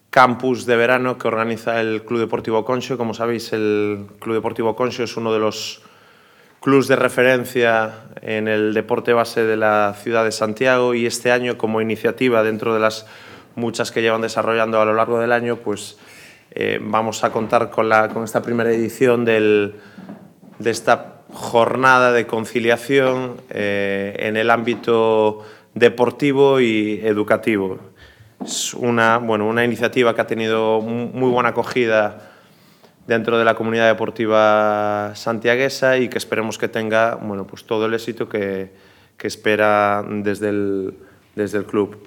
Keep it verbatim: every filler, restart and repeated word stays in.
campus de verano que organiza el Club Deportivo Conxo. Como sabéis, el Club Deportivo Conxo es uno de los clubes de referencia en el deporte base de la ciudad de Santiago, y este año, como iniciativa dentro de las muchas que llevan desarrollando a lo largo del año, pues eh, vamos a contar con, la, con esta primera edición del, de esta jornada de conciliación eh, en el ámbito deportivo y educativo. Es una, bueno, una iniciativa que ha tenido muy buena acogida dentro de la comunidad deportiva santiaguesa y que esperemos que tenga, bueno, pues todo el éxito que, que espera desde el, desde el club.